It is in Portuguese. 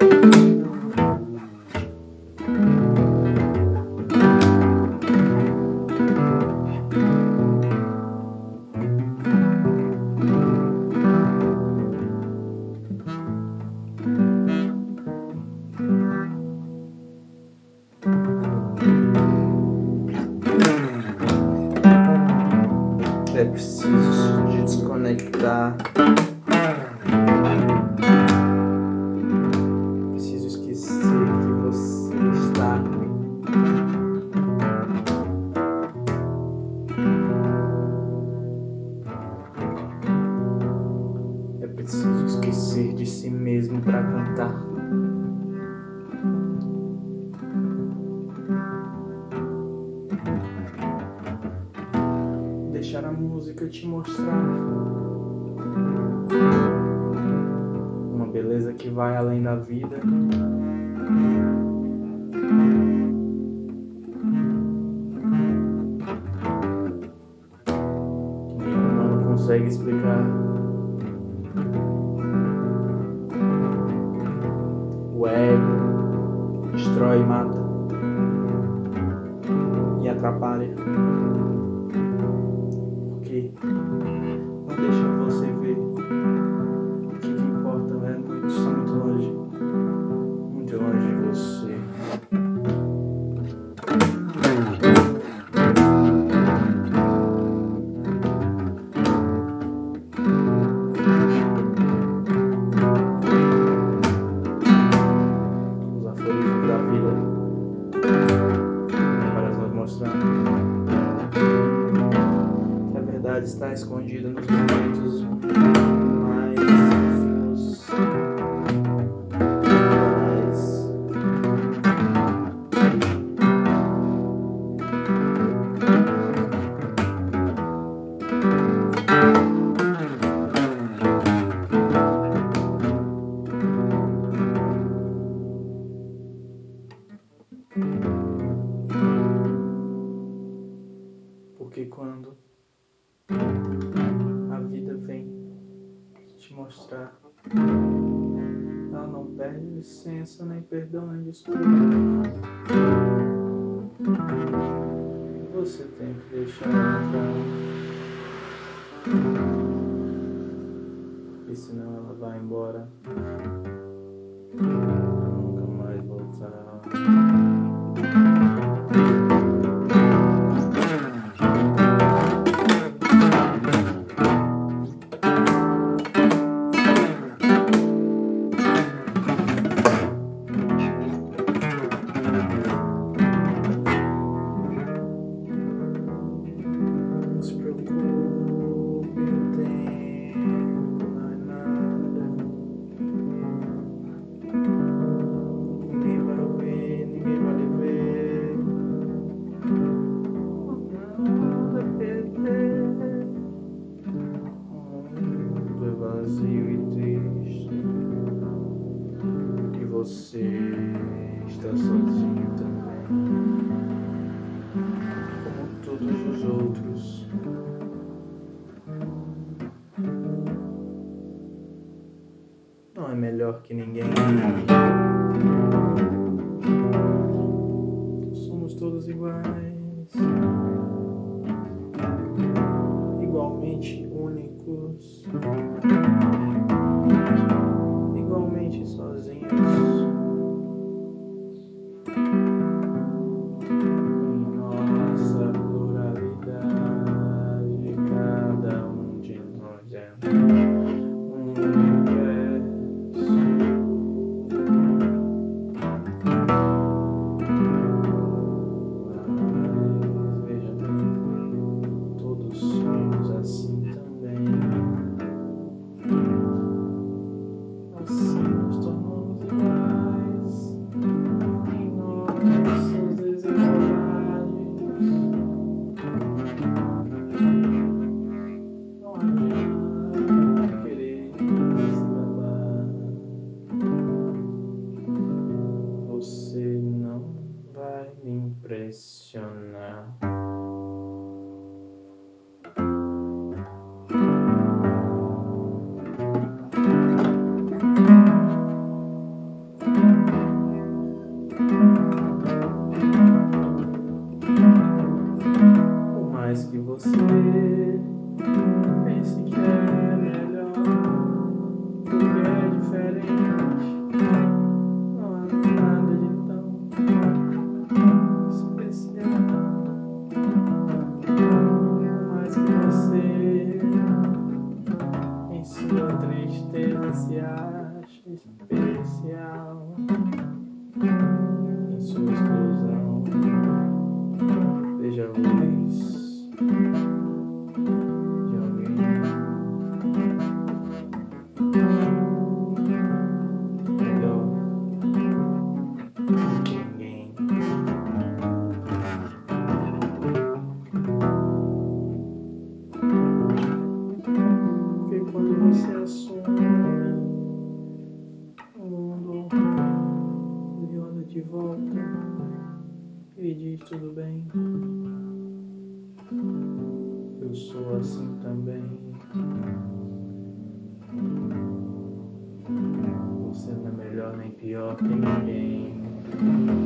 É preciso se desconectar. Preciso esquecer que você está. É preciso esquecer de si mesmo para cantar. Deixar a música te mostrar uma beleza que vai além da vida. Nenhum humano consegue explicar. O ego destrói e mata e atrapalha. Porque não deixa você ver o que importa, né? Está muito longe de você. Os aforismos da vida para nos mostrar que a verdade está escondida nos momentos mais ínfimos. Porque quando a vida vem te mostrar, ela não pede licença, nem perdão, nem desculpa. Você tem que deixar ela entrar, e senão ela vai embora pra nunca mais voltar. Não se preocupe, o tempo não é nada. Ninguém vai ouvir, ninguém vai lhe ver. Nada a perder. O mundo é vazio e triste, e você está sozinho também, como todos os outros. Não é melhor que ninguém. Somos todos iguais, igualmente únicos, igualmente sozinhos. Em nossa pluralidade, cada um de nós é um universo. Mas veja bem, todos somos assim também. especial em sua exclusão. Veja a luz de alguém melhor do que ninguém. Porque quando você assume, o mundo lhe olha de volta e diz: tudo bem, eu sou assim também. Você não é melhor nem pior que ninguém.